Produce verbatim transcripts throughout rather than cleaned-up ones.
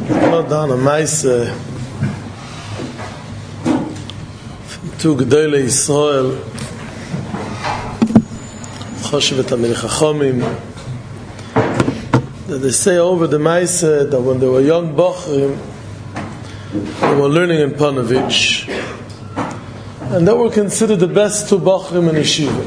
Not down a mice two Gedolei Yisrael Choshevet HaMelech HaChomim, that they say over the mice that when they were young Bochrim they were learning in Panovich, and they were considered the best two Bochrim in Yeshiva.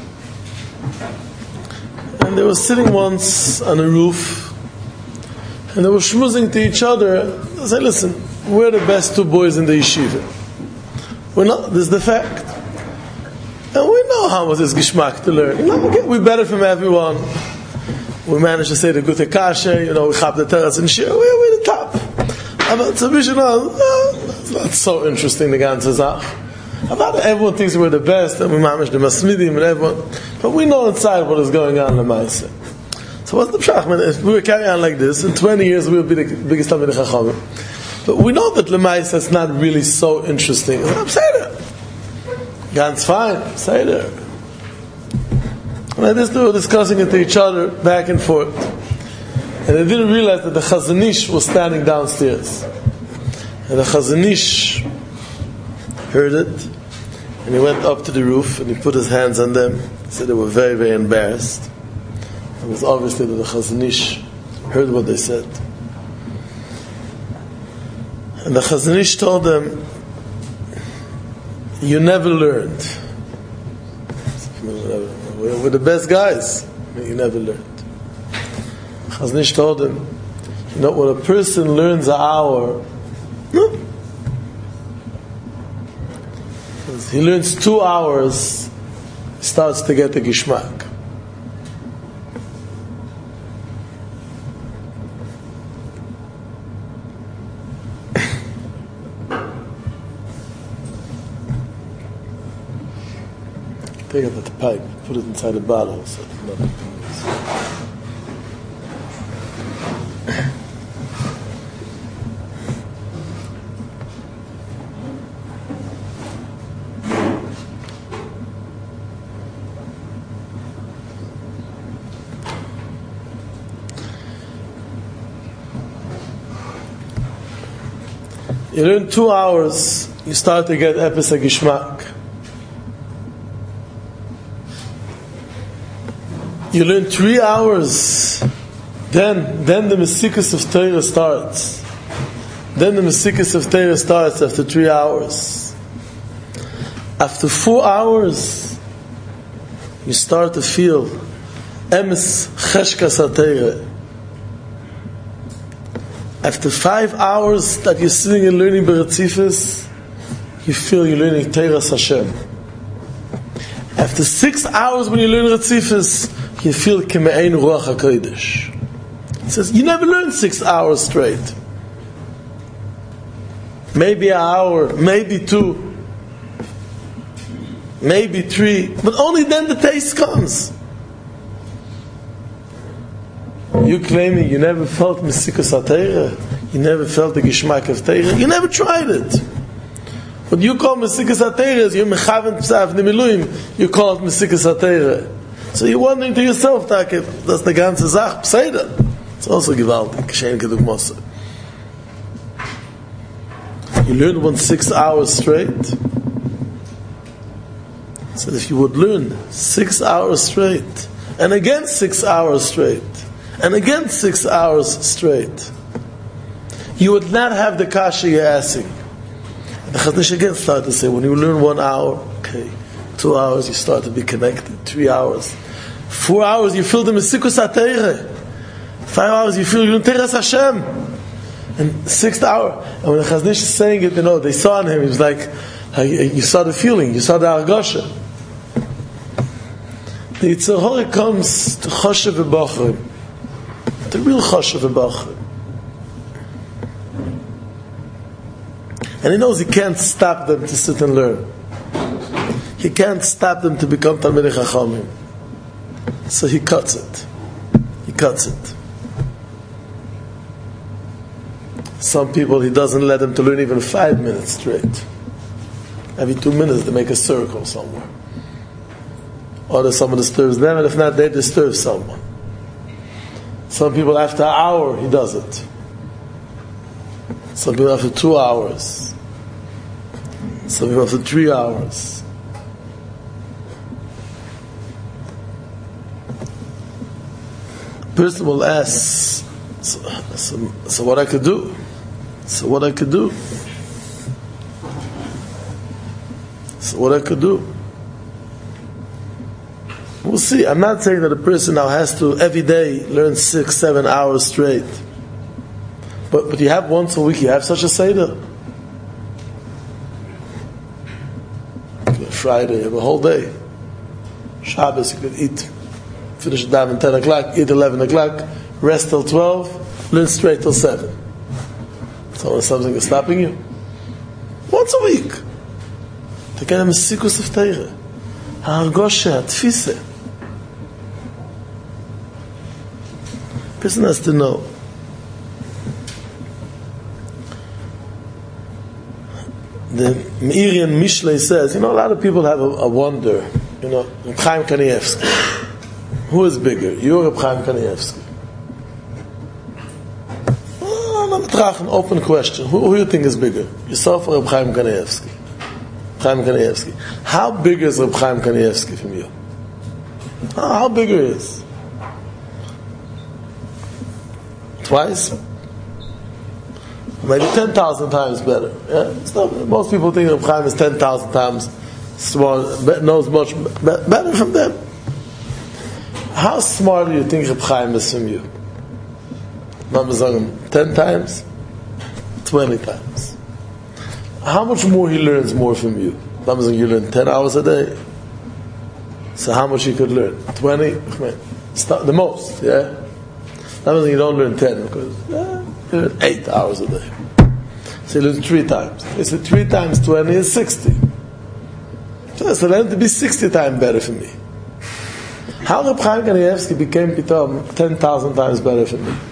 And they were sitting once on a roof and they were schmoozing to each other. They say, listen, we're the best two boys in the yeshiva. We're not, this is the fact. And we know how much is geschmack to learn. You know, okay, we're better from everyone. We managed to say the Gute Kashe, you know, we have the terrace and shit, we're, we're the top. But so we should know, it's not so interesting, the ganze Sach. About everyone thinks we're the best, and we manage the Masmidim and everyone. But we know inside what is going on in the Maaseh. So what's the pshach? If we were carrying on like this, in twenty years we will be the biggest Talmidei Chachamim. But we know that Lemaisa is not really so interesting. I'm saying it. Ganz fine, say there. And I just they were discussing it to each other back and forth. And they didn't realize that the Chazon Ish was standing downstairs. And the Chazon Ish heard it, and he went up to the roof and he put his hands on them. He said they were very, very embarrassed. It was obviously that the Chazon Ish heard what they said. And the Chazon Ish told them, you never learned. We're the best guys. You never learned. Chazon Ish told them, you know, when a person learns an hour, no. He learns two hours, he starts to get the gishmak. Take out the pipe, put it inside the bottle. So you learn two hours, you start to get epis gishmak. You learn three hours, then then the Mesikus of Torah starts. Then the Mesikus of Torah starts after three hours. After four hours, you start to feel emes cheshkas HaTorah. After five hours that you're sitting and learning Beretzifus, you feel you're learning Teiras Hashem. After six hours when you learn Retzifus, you feel Keme'ein Ruach HaKodesh. It says, you never learn six hours straight. Maybe an hour, maybe two, maybe three, but only then the taste comes. You claiming you never felt Mesikus HaTorah, you never felt the Gishmak of Torah, you never tried it. What you call Mesikus HaTorah is you're Mechaven P'sav Nimiluim, you call it Mesikus HaTorah. So you're wondering to yourself, Takif, that's the ganze Sach, Pseida. It's also gewaltig, Kshen Keduk Mosse. You learn one six hours straight. So if you would learn six hours straight, and again six hours straight, and again six hours straight, you would not have the kasha you're asking. The Chazon Ish again started to say, when you learn one hour, okay, two hours you start to be connected, three hours, four hours you feel the Mesikus HaTorah, five hours you feel you learn Teiras Hashem, and sixth hour, and when the Chazon Ish is saying it, you know, they saw in him, he was like, you saw the feeling, you saw the Argosha. The Yetzer Hara comes to Choshev v'Bochrim, the real Choshev v'Bochrim. And he knows he can't stop them to sit and learn. He can't stop them to become Talmidei Chachamim. So he cuts it. He cuts it. Some people he doesn't let them to learn even five minutes straight. Every two minutes they make a circle somewhere. Or someone disturbs them, and if not, they disturb someone. Some people after an hour he does it. Some people after two hours. Some people after three hours. Person will ask, so, so, so what I could do? So what I could do? So what I could do? We'll see. I'm not saying that a person now has to every day learn six, seven hours straight. But but you have once a week, you have such a Seder. Friday, you have a whole day. Shabbos, you could eat, finish daven ten o'clock, eat eleven o'clock, rest till twelve, learn straight till seven. So is something is stopping you? Once a week. To get a mesikus of Teire. Ha'argosha, tfise. Person has to know. The Meirian Mishlei says, you know, a lot of people have a, a wonder. You know, Reb Chaim Kanievsky. Who is bigger? You or Reb Chaim Kanievsky? Oh, I'm going to an open question. Who, who do you think is bigger? Yourself or Reb Chaim Kanievsky? Reb Chaim Kanievsky. How big is Reb Chaim Kanievsky from you? How, how bigger is? Twice? Maybe ten thousand times better. Yeah? Not, most people think Reb Chaim is ten thousand times smart, knows much better from them. How smart do you think Reb Chaim is from you? ten times? twenty times. How much more he learns more from you? You learn ten hours a day. So how much you could learn? twenty? The most, yeah? That means you don't learn ten, because yeah, you learn eight hours a day. So you learn three times. You say three times twenty is sixty. So learn to be sixty times better for me. How Reb Chaim Kanievsky became Pitom ten thousand times better for me?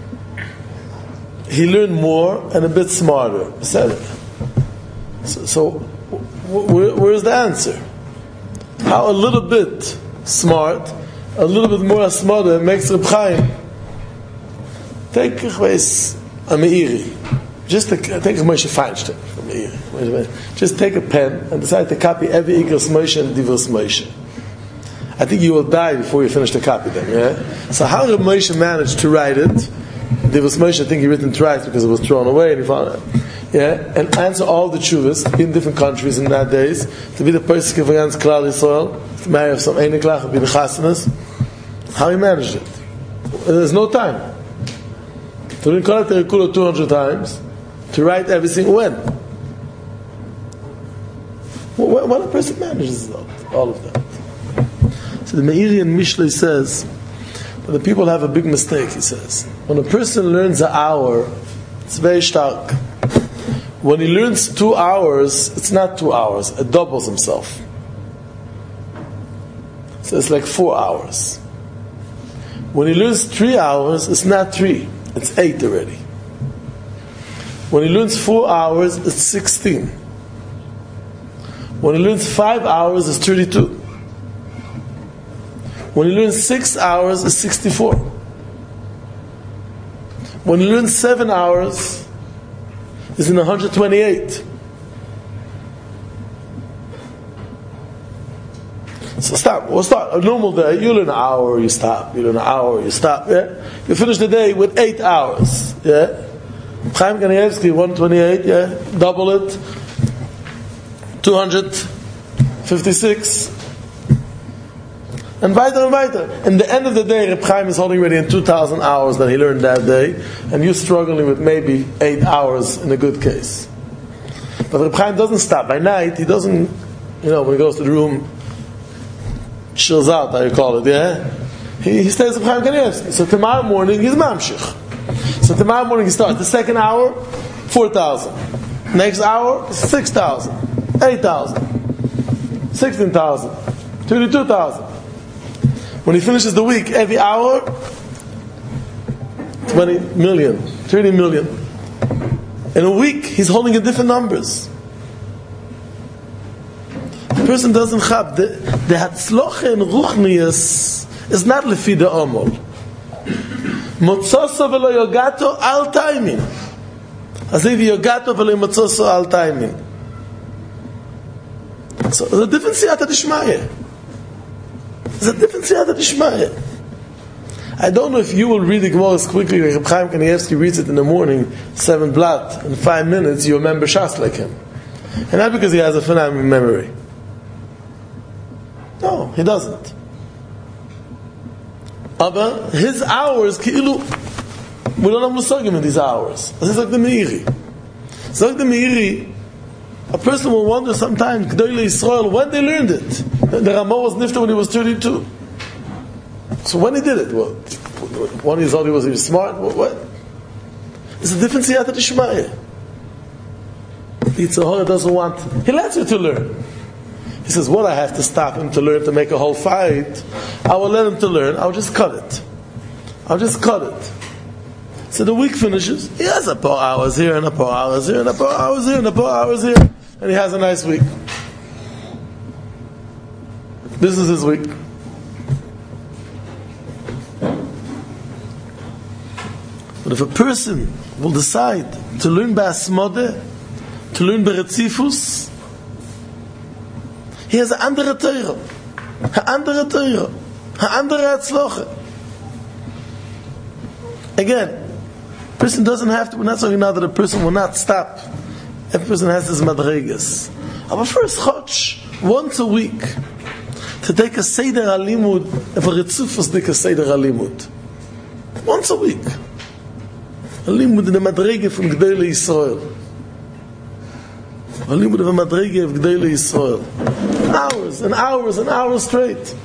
He learned more and a bit smarter. So, so where, where's the answer? How a little bit smart, a little bit more smarter makes Reb Chaim. Take a Meiri. Just take a Moshe Feinstein from Meiri. Just take a pen and decide to copy every Ikras Moshe and Divos Moshe. I think you will die before you finish the copy them. Yeah. So how did Moshe manage to write it? Divos Moshe, I think he written twice because it was thrown away, and he found it. Yeah, and answer all the tshuvas in different countries in that days to be the person of against Klal Yisrael, to marry some Einiklach, be the Chassanas. How he managed it? There's no time. To read Kol HaTerekula two hundred times, to write everything when? What, what a person manages all of that. So the Meirian Mishlei says that the people have a big mistake, he says. When a person learns an hour, it's very stark. When he learns two hours, it's not two hours, it doubles himself. So it's like four hours. When he learns three hours, it's not three. It's eight already. When he learns four hours, it's sixteen. When he learns five hours, it's thirty-two. When he learns six hours, it's sixty-four. When he learns seven hours, it's in one hundred twenty-eight. So stop. We'll start. A normal day, you learn an hour, you stop. You learn an hour, you stop. Yeah? You finish the day with eight hours. Yeah? Chaim Kanievsky, one hundred twenty-eight, yeah? Double it. two hundred fifty-six. And weiter and weiter. In the end of the day, Reb Chaim is holding already in two thousand hours that he learned that day, and you're struggling with maybe eight hours in a good case. But Reb Chaim doesn't stop. By night, he doesn't, you know, when he goes to the room, chills out, how you call it, yeah? He, he stays with Chaim Kanievsky. So tomorrow morning, he's mamshich. So tomorrow morning, he starts. The second hour, four thousand. Next hour, six thousand. eight thousand. sixteen thousand. twenty-two thousand. When he finishes the week, every hour, twenty million, thirty million. In a week, he's holding in different numbers. The person doesn't have the the hatzloche in ruchnius is not lefi the omol. Motzosa velo yogato al taimin. Aziv yogato v'leimatzoso al taimin. So there's a different siyata d'shmaya. There's a different siyata d'shmaya. I don't know if you will read the Gemara as quickly like Reb Chaim Kanievsky reads it in the morning, seven blot, in five minutes you remember Shas like him. And not because he has a phenomenal memory. No, he doesn't. But his hours, ki'ilu, we don't have musagim in these hours. This is like the Meiri. It's like the Meiri. A person will wonder sometimes, G'dayla Yisrael, when they learned it. The Ramah was nifta when he was thirty-two. So when he did it, what? One years old, he was, he was smart. What? what? It's a different siyata d'shmaya. The Yetzer Hara doesn't want. He lets you to learn. He says, "What? I have to stop him to learn to make a whole fight. I will let him to learn. I'll just cut it. I'll just cut it." So the week finishes. He has a paar hours here and a paar hours here and a paar hours here and a paar hours here, and he has a nice week. This is his week. But if a person will decide to learn ba'asmodeh, to learn beretzifus, he has an andere Teure, an andere Teure, an andere Hatzloche. Again, a person doesn't have to, we're not talking now that a person will not stop. Every person has his madregas. But first, chotch, once a week, to take a Seder Alimud, and for Ritzufus, take a Seder Alimud. Once a week. Alimud in the madrege from G'dayla Yisrael. Alimud in the madrege of G'dayla Yisrael. Hours and hours and hours straight.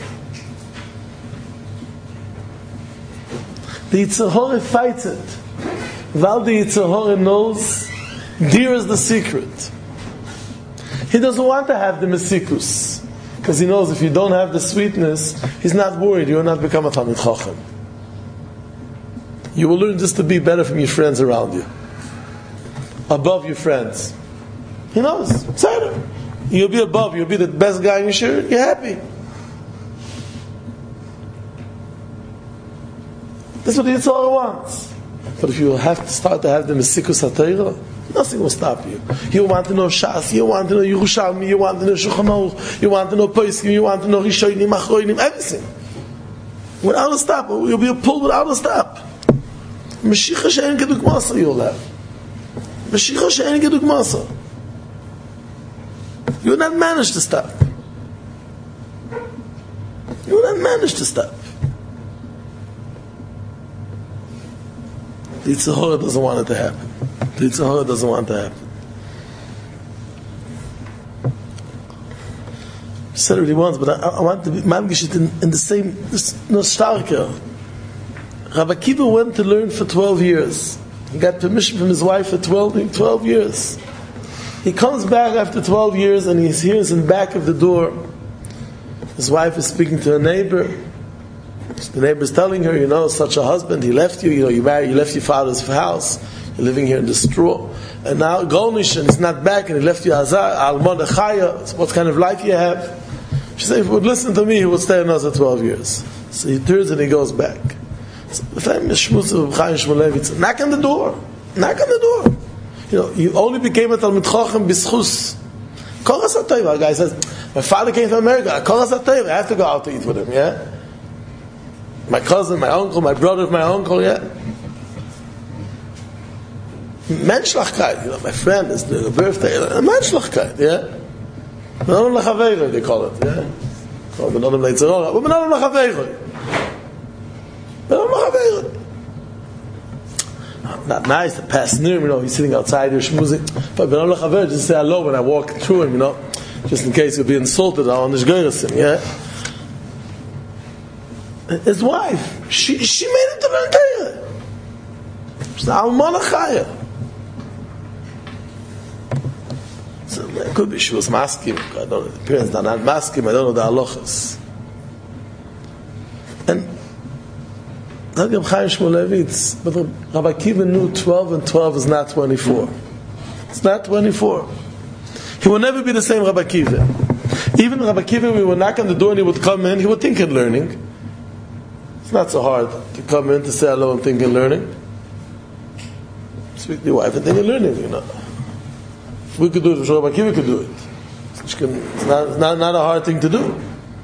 The Yetzer Hara fights it. While the Yetzer Hara knows, dear is the secret. He doesn't want to have the mesikus. Because he knows if you don't have the sweetness, he's not worried you will not become a Talmid Chacham. You will learn just to be better from your friends around you. Above your friends. He knows. Tzedek. You'll be above, you'll be the best guy in your shirt, you're happy. That's what the Yetzer Hara wants. But if you have to start to have the Mesikus HaTorah, nothing will stop you. You want to know Shas, you want to know Yerushalmi, you want to know Shulchan Aruch, you want to know Poskim, you want to know Rishonim, Achronim, everything. Without a stop, you'll be pulled without a stop. Mashiach she'en kedugmasa you'll have. Mashiach she'en kedugmasa. You will not manage to stop. You will not manage to stop. The Yetzer Hara doesn't want it to happen. The Yetzer Hara doesn't want it to happen. I said it already once, but I, I want to be mangish it in, in the same nostalgia. Rabbi Akiva went to learn for twelve years. He got permission from his wife for twelve, twelve years. He comes back after twelve years and he hears in the back of the door, his wife is speaking to a neighbor. The neighbor is telling her, you know, such a husband, he left you, you know, you married, you left your father's house, you're living here in the straw. And now Golnish, and he's not back, and he left you Azar, Almon Echaya, what kind of life you have? She said, if he would listen to me, he would stay another twelve years. So he turns and he goes back. So the family is Shmutz of Chaim Shmulevitz. Knock on the door. Knock on the door. You know, you only became a Talmid Chacham b'schus. Koras HaTorah. A guy says, my father came from America. Koras HaTorah. I have to go out to eat with him, yeah? My cousin, my uncle, my brother, my uncle, yeah? Menschlichkeit. You know, my friend is doing a birthday. Menschlichkeit, yeah? Benodem l'chaveiroi, they call it, yeah? Call it Benodem l'Yetzer Hara. But Benodem l'chaveiroi. Benodem l'chaveiroi. Not nice to pass near him, you know, he's sitting outside here schmoozing. But Benodem l'chaveiroi, just say hello when I walk through him, you know, just in case he'll be insulted, I'll nishgoyres him, yeah? His wife, she she made it to learn Torah. She's Almon Echaya. So it could be she was maskim. I don't know. The parents are not maskim. I don't know the halachas. And Rabbi Chaim Shmulevitz, but Rabbi Akiva knew twelve and twelve is not twenty-four. It's not twenty-four. He will never be the same Rabbi Akiva. Even Rabbi Akiva, we would knock on the door and he would come in. He would think in learning. It's not so hard to come in to say hello and think in learning. Speak to your wife and then you're learning, you know. If we could do it, I'm sure Rabbi Akiva could do it. It's not, it's not, not a hard thing to do.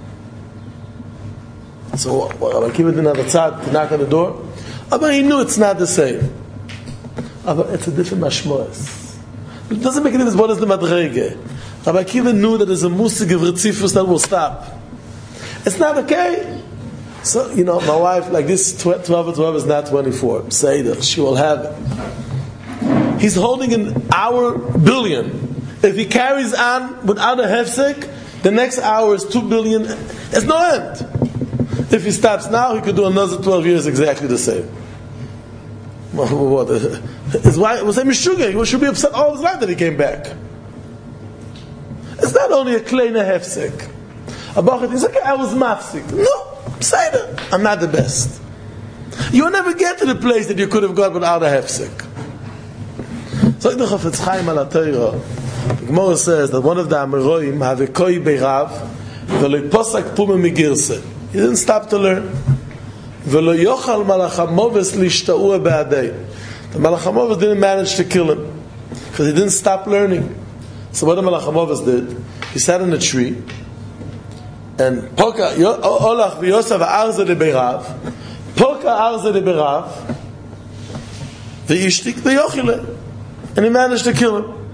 So well, Rabbi Akiva didn't have a tzad to knock on the door. But he knew it's not the same. But it's a different mashmoas. It doesn't make any difference what is the madrege. Rabbi Akiva knew that there's a musig of ritzifus that will stop. It's not okay. So, you know, my wife, like this twelve or twelve is not twenty-four. Say that she will have it. He's holding an hour billion. If he carries on without a hefsek, the next hour is two billion. There's no end. If he stops now, he could do another twelve years exactly the same. What? His wife was a mishuga. He should be upset all his life that he came back. It's not only a kleine hefsek. A bachet, he's like, I was mafsik. No. Say that. I'm not the best. You'll never get to the place that you could have got without a hefsek. So the Chafetz Chaim al Torah, the Gemara says that one of the Amoraim have a koi beirav, v'lo posak puma migirse. He didn't stop to learn. V'lo yochal malach hamoves lishta'ua ba'adei. The malach hamoves didn't manage to kill him because he didn't stop learning. So what the malach hamoves did, he sat in a tree. And poka olach v'yosav arze lebeirav, poka arze lebeirav, v'yishtik v'yochile, and he managed to kill him.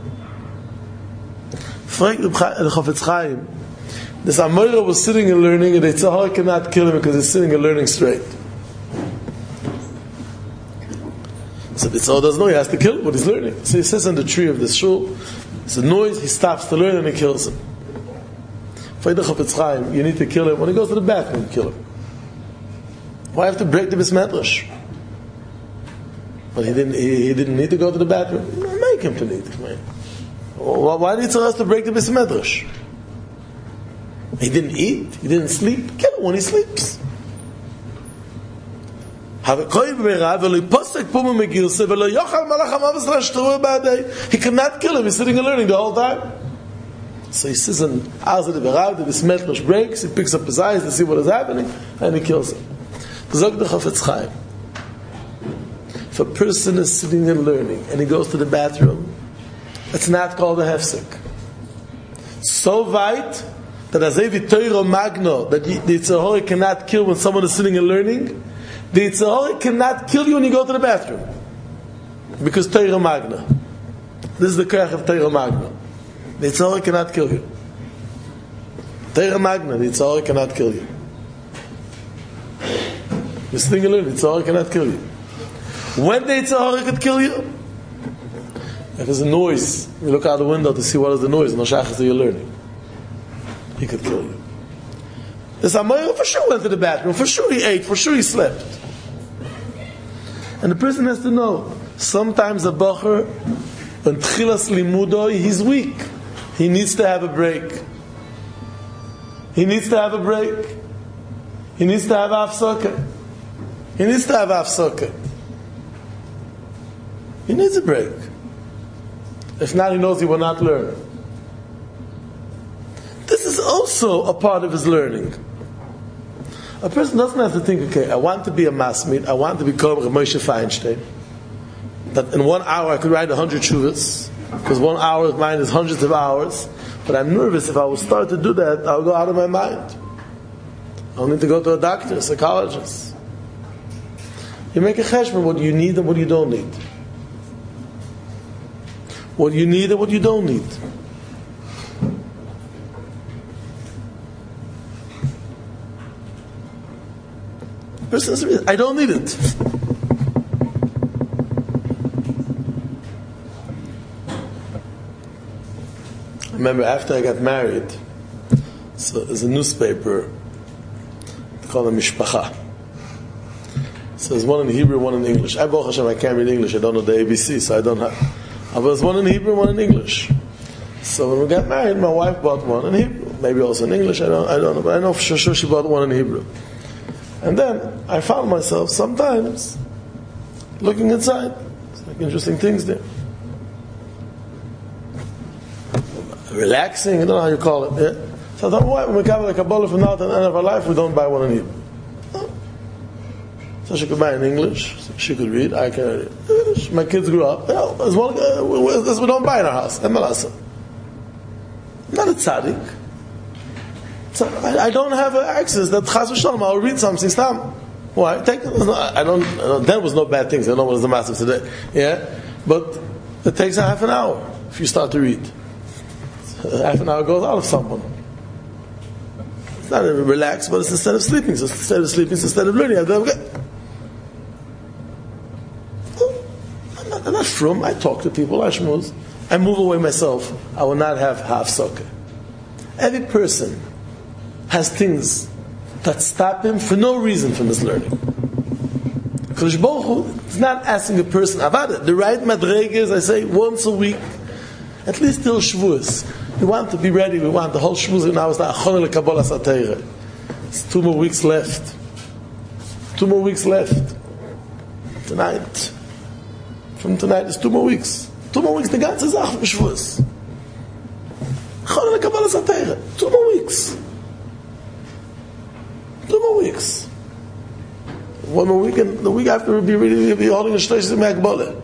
Frank the Chafetz Chaim, this Amoira was sitting and learning, and they said, "Oh, I cannot kill him because he's sitting and learning straight." So the Tzahar doesn't know he has to kill him, but he's learning. So he sits on the tree of the shul. It's a noise. He stops to learn, and he kills him. For the Chafetz Chaim, you need to kill him when he goes to the bathroom. Kill him. Why have to break the Bais Medrash? But he didn't. He, he didn't need to go to the bathroom. Make him to need. Why, why did he tell us to break the Bais Medrash? He didn't eat. He didn't sleep. Kill him when he sleeps. He cannot kill him. He's sitting and learning the whole time. So he sits and Azad Berav, the Bais Medrash breaks, he picks up his eyes to see what is happening, and he kills him. Zog the Chafetz Chaim. If a person is sitting and learning, and he goes to the bathroom, it's not called a hefsek. So weit that as a Torah Magno, that the Tzahor cannot kill when someone is sitting and learning, the Tzahor cannot kill you when you go to the bathroom. Because Torah Magna. This is the Koach of Torah Magna. The Tzahor cannot kill you. Torah Magna, the Tzahor cannot kill you. You're sitting and learning, the Tzahor cannot kill you. When the Tzahor could kill you? If there's a noise, you look out the window to see what is the noise, no shachas that you're learning. He could kill you. This Amoyer for sure went to the bathroom, for sure he ate, for sure he slept. And the person has to know, sometimes a bacher, when tchilas limudoi, he's weak. He needs to have a break. He needs to have a break. He needs to have afsaka. He needs to have afsaka. He needs a break. If not, he knows he will not learn. This is also a part of his learning. A person doesn't have to think, okay, I want to be a masmid, I want to become a Moshe Feinstein. That in one hour I could write a hundred shuvas, because one hour of mine is hundreds of hours. But I'm nervous if I will start to do that, I'll go out of my mind. I'll need to go to a doctor, a psychologist. You make a cheshbon what you need and what you don't need. What you need and what you don't need. Person says, I don't need it. I remember after I got married, so there's a newspaper called a Mishpacha. So there's one in Hebrew, one in English. I Baruch Hashem, I can't read English. I don't know the A B C, so I don't have. But there's one in Hebrew, one in English. So when we got married, my wife bought one in Hebrew, maybe also in English. I don't, I don't know, but I know for sure, sure she bought one in Hebrew. And then I found myself sometimes looking inside. It's like interesting things there. Relaxing, I don't know how you call it. Yeah? So I thought, why when we cover the Kabbalah from now to the end of our life, we don't buy one in Hebrew? Oh. So she could buy in English. She could read. I can read English. My kids grew up. Yeah, as well, uh, we, we don't buy in our house. I'm not a tzaddik. So I, I don't have access that chas v'shalom I'll read something. Stam. Why? Take, I don't. There was no bad things. I don't know what is the massive today. Yeah, but it takes a half an hour if you start to read. Half an hour goes out of someone. It's not relaxed, but it's instead of sleeping. So instead of sleeping, it's instead of learning. I don't get. I'm not, I'm not from. I talk to people. I shmuz. I move away myself. I will not have half sukkah. Every person has things that stop him for no reason from his learning. Because Baruch Hu is not asking a person about it. The right madrega is, I say, once a week, at least till Shavuos. We want to be ready. We want the whole Shavuos. Now it's not Achon LeKabbalah Satayra. It's two more weeks left. Two more weeks left. Tonight. From tonight, it's two more weeks. Two more weeks. The ganze Sache from Shavuos. Achon LeKabbalah Satayra. Two more weeks. Two more weeks. One more week, and the week after we'll be reading, we'll be holding a Shlosh Makbala.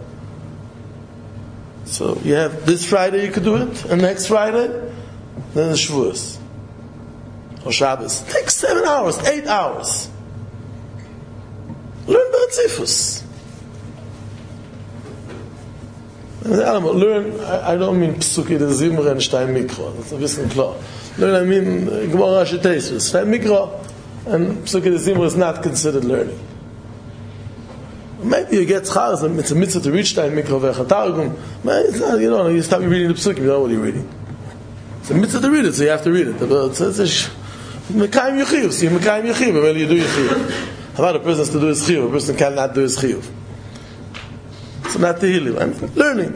So you have this Friday you could do it, and next Friday, then the Shavuos. Or Shabbos. It takes seven hours, eight hours. Learn Beratzifus. Learn, I, I don't mean Psuki de Zimra and Stein Mikro. That's a bisschen klar. Learn, I mean Gemara Shitesus. Stein Mikro and Psuki de Zimra is not considered learning. Maybe you get schars and it's a mitzvah to reach Stein Mikro ve'chatargum. It's not, you know, you stop reading the Psukim, you know what you're reading. It's a mitzvah to read it, so you have to read it. It's a Mekayim Yechiv, so you Mekayim Yechiv, and when you do Yechiv. How about a person has to do his Chiyuv? A person cannot do his Chiyuv. So not Tehillim, I mean, learning.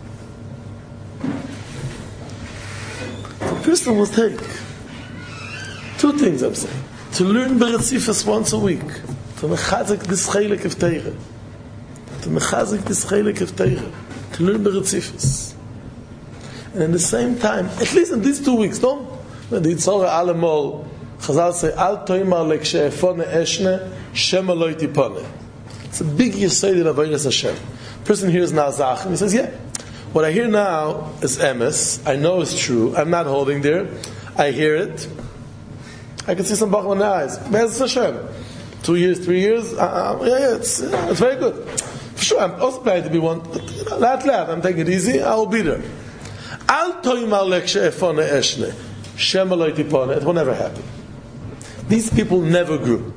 A person will take two things, I'm saying. To learn Beratzifus once a week. To mechazik this chelik of Teire. To mechazik this chelik of Teire. To learn Beratzifus. And at the same time, at least in these two weeks, don't, the Yitzhora Alamol, Chazal say, Al toimar lekshe'efone eshne, shema lo yitipone. It's a big yesod of Avodas Hashem. Person hears now Zach, and he says, yeah, what I hear now is emes, I know it's true, I'm not holding there, I hear it, I can see some bachman in the eyes. Be'ez Hashem. Two years, three years, uh, uh, yeah, yeah, it's, uh, it's very good. For sure, I'm also planning to be one, but you know, lat lat, I'm taking it easy, I will be there. Al toimar lekshe'efone eshne, shema lo yitipone, it will never happen. These people never grew.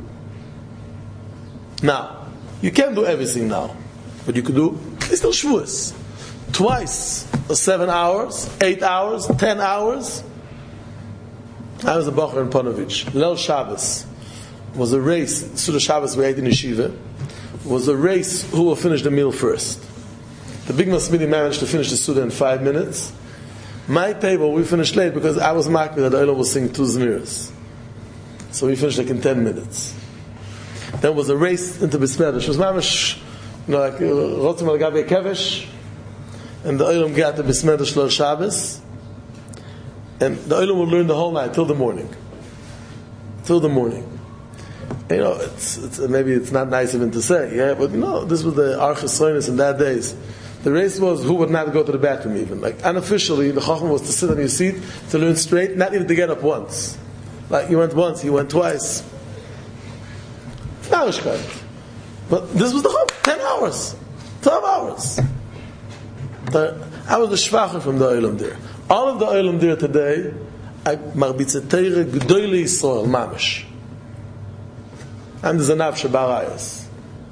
Now, you can't do everything now, but you could do at least till Shavuos. Twice, seven hours, eight hours, ten hours. I was a Bacher in Ponovich. Leil Shabbos was a race. Suda Shabbos we ate in Yeshiva. Was a race who will finish the meal first. The big Masmidi managed to finish the Suda in five minutes. My table, we finished late because I was marked that the Olam will sing two Zmiras. So we finished like in ten minutes. Then was a race into Bismedish. It was mamish, you know, like Rotzim al Gabi Kevesh, and the Olam got the Bismedish Leil Shabbos, and the Olam will learn the whole night till the morning, till the morning. And, you know, it's, it's maybe it's not nice even to say, yeah, but you know, this was the Archas Soinus in that days. The race was who would not go to the bathroom even. Like unofficially, the Chacham was to sit on your seat to learn straight, not even to get up once. Like you went once, you went twice. Narishkeit. But this was the whole ten hours, twelve hours. The, I was the shvacher from the Olam there. All of the Olam there today, I marbitze teire g'doyle Yisrael mamish. I'm the Zanav Shabarayos.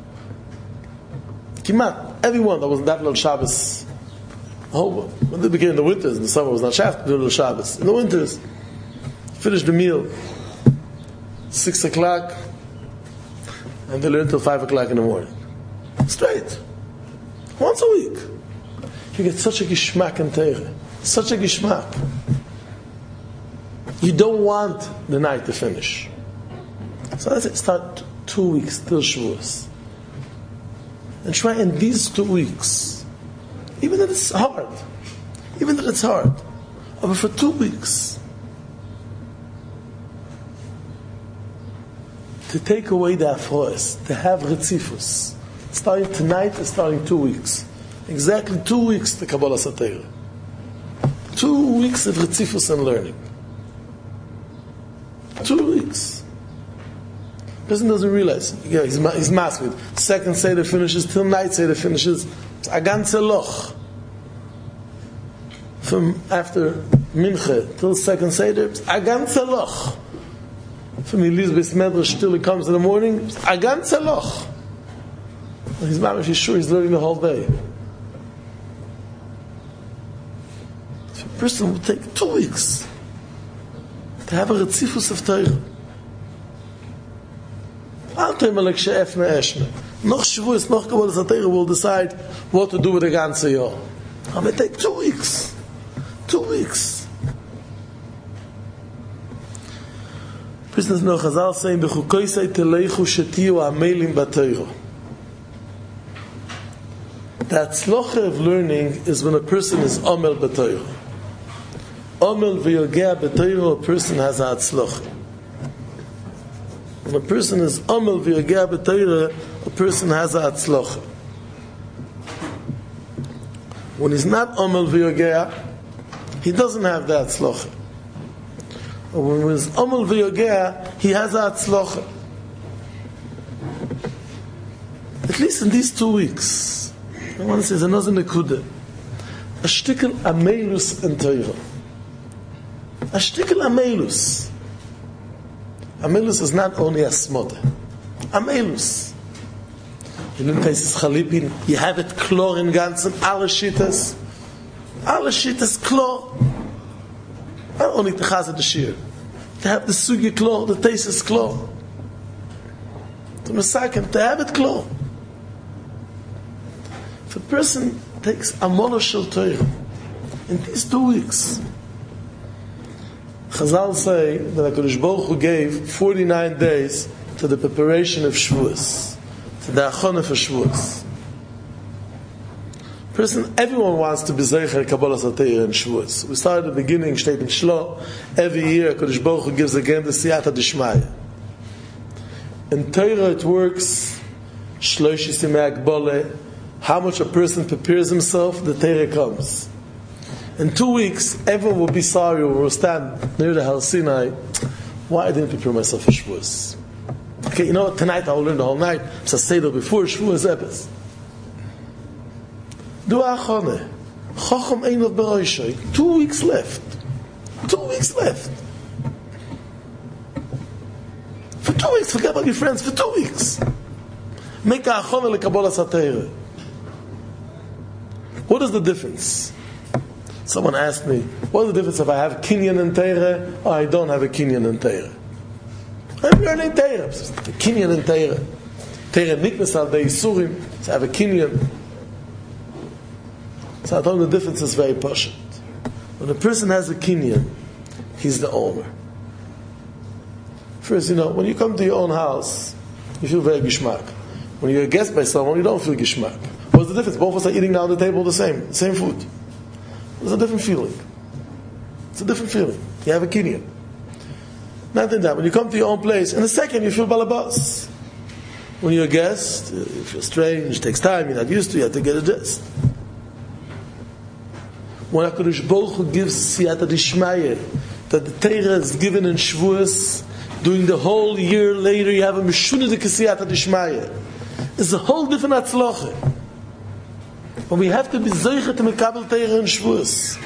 Kimat everyone that was not Leil Shabbos. Oh, when they began in the winters, in the summer was not Shaft to do Leil Shabbos. In the winters, finished the meal six o'clock. And they learn till five o'clock in the morning. Straight. Once a week. You get such a gishmak in Teire. Such a gishmak. You don't want the night to finish. So let's start two weeks till Shavuos. And try in these two weeks, even that it's hard, even that it's hard, but for two weeks, to take away the afrois, to have retzifus. Starting tonight and starting two weeks. Exactly two weeks to Kabbalah Satira. Two weeks of retzifus and learning. Two weeks. Person doesn't realize. Yeah, he's, he's masking. Second Seder finishes till night Seder finishes. It's a ganze loch. From after Mincha till second Seder, it's a ganze loch. From Elizabeth Medrash till he comes in the morning, it's a ganze loch. He's mamish, he's sure he's learning the whole day. If a person would take two weeks to have a retzifus of Torah. I'll tell him like she'efne eshne. Noch Shavuos, noch Kabbalah Satira will decide what to do with the ganze year. I'm going to take two weeks. Two weeks. Prisoners know Chazal saying, B'chukoisei teleichu shetiyu amelim b'Torah. The atzlocha of learning is when a person is omel b'Torah. Omel v'yogea b'Torah, a person has a atzlocha. When a person is omel v'yogea b'Torah, a person has a atzlocha. When he's not omel v'yogea, he doesn't have that atzlocha. When he's omel v'yogea, he has a atzlocha. At least in these two weeks, I want to say, there's another nekuda. A shtikel amelus in Torah. A shtikel amelus. Amelus is not only a smode. Amelus. In the case of Chalipin, you have it klor in ganzen, alle shittas. Alle shittas klor. Not only to chazet the shir. To have the sugi klor, the taste is klor. To masakim, to have it klor. If a person takes a monoshel Torah in these two weeks, Chazal say that HaKadosh Baruch Hu gave forty-nine days to the preparation of Shavuos, to the achonah for Shavuos. Person, everyone wants to be zeicher Kabbalah Satira and Shavuos. We started at the beginning, Shteit in Shlo. Every year HaKadosh Baruch Hu gives again the Siyata Dishmaya. In Torah it works Shloish Yisimei Agbole. How much a person prepares himself, the Torah comes. In two weeks, everyone will be sorry, or will stand near the Har Sinai. Why I didn't prepare myself for Shavuos? Okay, you know what? Tonight I will learn the whole night. It's a Seder before Shavuos Ebbes. Do achone. Chacham Einov Beroishay. Two weeks left. Two weeks left. For two weeks, forget about your friends. For two weeks. Make a achone lekabbalah satira. What is the difference? Someone asked me, what is the difference if I have kinyan in Torah or I don't have a kinyan in Torah? I'm learning Torah. The kinyan in Torah. Torah niknas al dei Yisurim. So I have a kinyan. So I told him the difference is very poshut. When a person has a kinyan, he's the owner. First, you know, when you come to your own house, you feel very gishmak. When you're a guest by someone, you don't feel gishmak. What's the difference? Both of us are eating down the table the same, same food. There's a different feeling. It's a different feeling. You have a kinyan. Not in that. When you come to your own place, in a second you feel balabas. When you're a guest, you feel strange, it takes time, you're not used to it, you have to get adjusted. When HaKadosh Baruch Hu gives Siyata Dishmaya, that the Torah is given in Shavuos, during the whole year later you have a Meshuna de Siyata Dishmaya. It's a whole different atzloche. But we have to be zeicher to mekabel Torah in Shavuos.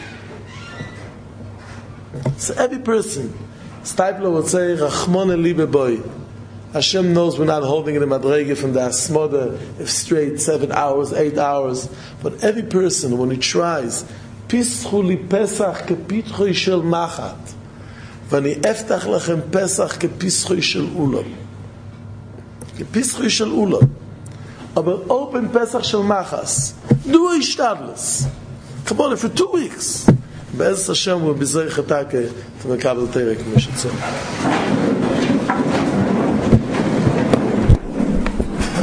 So every person, Steipler would say, Rachmone libe boy. Hashem knows we're not holding in the madrege from the asmoda if straight seven hours, eight hours. But every person, when he tries, Pischu li Pesach ke pitchoi shel machat, v'ani eftach lachem Pesach ke pischoi shel ulam. Ke pischoi shel ulam. Aber open Pesach shel machas. Do a ishtadlis. Come on, for two weeks. Be'ez Hashem will be zeichetake to mekabel Torah k'meshitzah.